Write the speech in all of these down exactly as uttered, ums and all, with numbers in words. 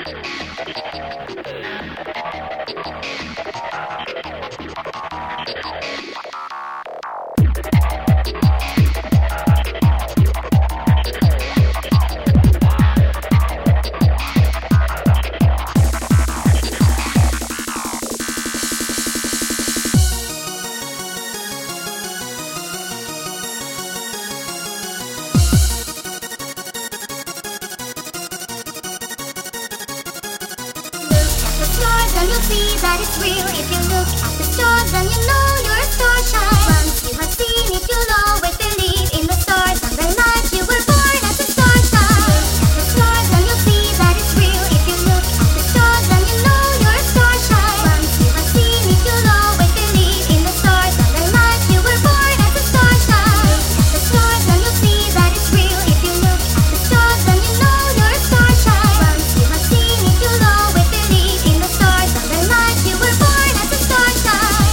Then you'll see that it's real. If you look at the stars, then you know you're a starshine. Once you have seen it, you'll always believe in the stars and the night you were born as a starshine. Look at the stars, then you'll see that it's real. If you look at the stars, then you know you're a starshine. Once you have seen it, you'll always believe in the stars and the night you were born as a starshine. Look at the stars, then you'll see that it's real. If you look at the stars, then you know you're a starshine. Once you have seen it, you'll always believe in the stars and the night you were born as a starshine.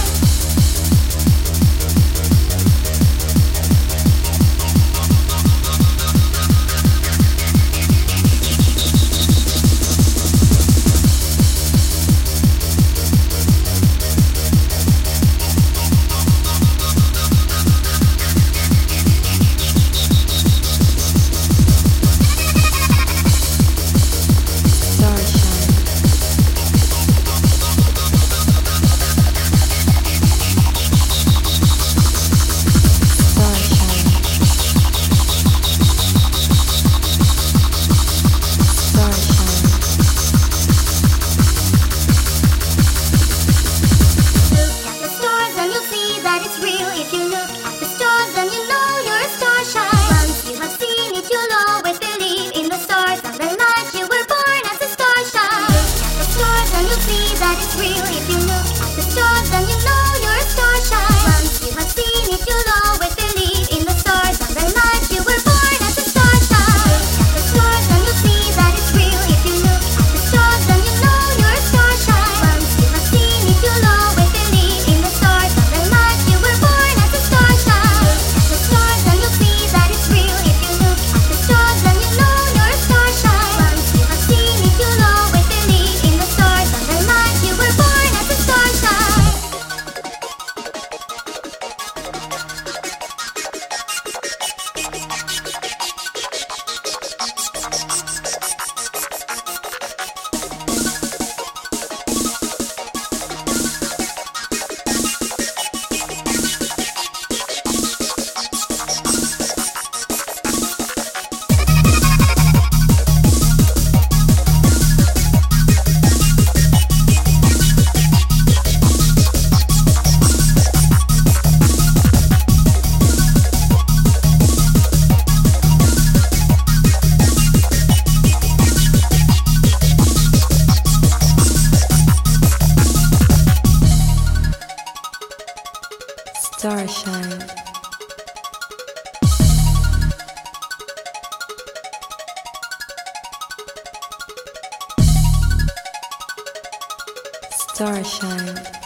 If you look at the stars, then you know you're a starshine. Once you have seen it, you'll always believe in the stars and the night you were born as a starshine. Look at the stars, and you'll see that it's real. If you look at the stars, then you know you're a starshine. Once you have seen it, you'll always believe in the stars and the night you were born as a starshine. Look at the stars, and you'll see that it's real. If you look at the stars, then you know you're a starshine. Once you have seen it, you'll always believe in the stars and the night you were born as a starshine. Look at the stars, and you'll see that it's real. If you look at the stars, then you know you're a starshine. Once you have seen it, you'll always believe in the stars and the night you were born as a starshine. Starshine. Starshine.